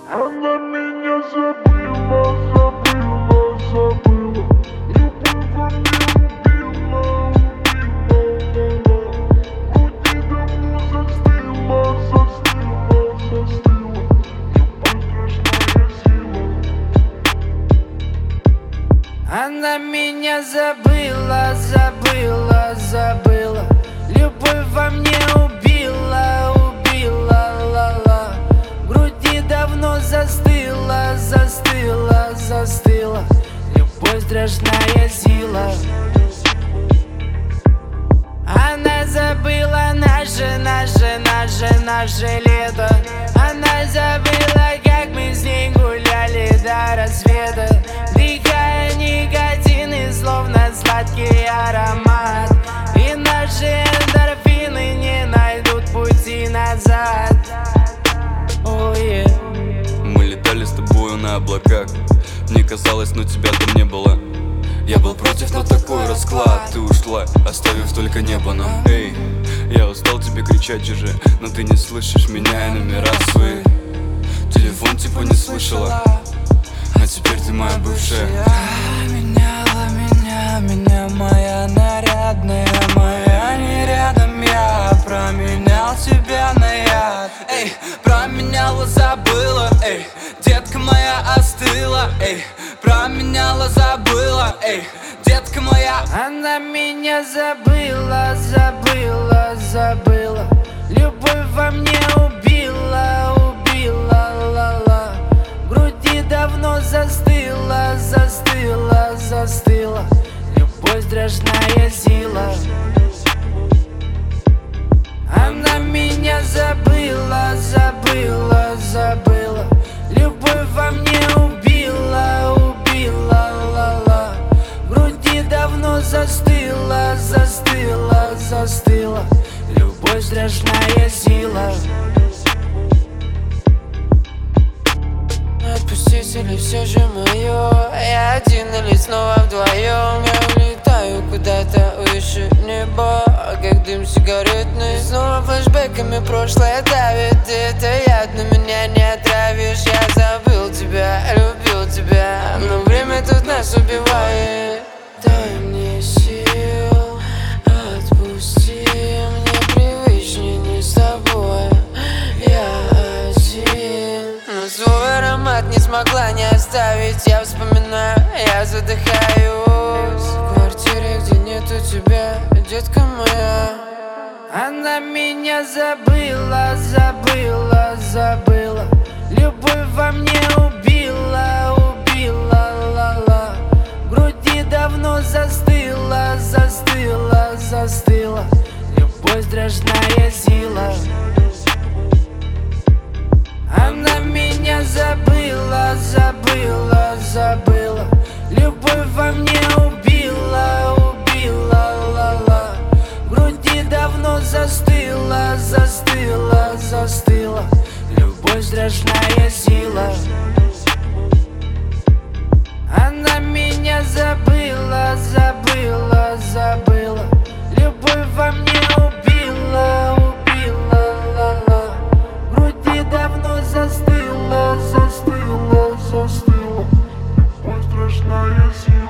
Она меня забыла, забыла, забыла. Любовь во мне убила, убила. Груди давно застыла, застыла, застыла. Любовь страшная сила. Она меня забыла, забыла, забыла. Любовь во мне убила, убила, ла-ла. В груди давно застыла, застыла, застыла. Любовь страшная сила. Она забыла наше лето. Она забыла, как мы с ней гуляли до рассвета, вдыхая никотин и словно сладкий аромат. И наши эндорфины не найдут пути назад. Oh, yeah. Мы летали с тобою на облаках. Мне казалось, но тебя там не было. Я был против, но такой расклад. Ты ушла, оставив только небо нам. Эй, я устал тебе кричать уже, но ты не слышишь меня и номера свои. Телефон типа не слышала, а теперь ты моя бывшая. Меня моя нарядная, моя не рядом. Я променял тебя на яд. Эй, променяла, забыла. Эй, детка моя остыла. Эй, променяла, забыла. Эй, детка моя. Она меня забыла, забыла, забыла. Любовь во мне убила, убила, ла-ла. В груди давно застыла, застыла, застыла. Любовь страшная сила. Она меня забыла, забыла, забыла. Любовь во мне убила, убила, ла-ла. В груди давно застыла, застыла, застыла. Любовь страшная сила. Отпустить или все же мое? Я один или снова вдвоем? Я улетаю куда-то выше неба, как дым сигаретный. Снова флешбэками прошлое давит. Это яд, но меня не отравишь. Я забыл тебя, любил тебя, но время тут нас убивает. Дай мне сил, отпусти. Мне привычнее не с тобой. Я один, но свой аромат не смогла не оставить. Я вспоминаю, я задыхаюсь в квартире, где нету тебя, детка моя. Она меня забыла, забыла, забыла. Любовь во мне убила, убила, ла-ла. В груди давно застыла, застыла, застыла. Любовь страшная сила. Она меня забыла, забыла, забыла. Любовь во мне убила, убила, ла-ла. В груди давно застыла, застыла, застыла. Любовь страшная сила. Она меня забыла, забыла, забыла. Любовь во мне убила, убила, ла-ла. В груди давно застыла, застыла, застыла. Любовь страшная сила.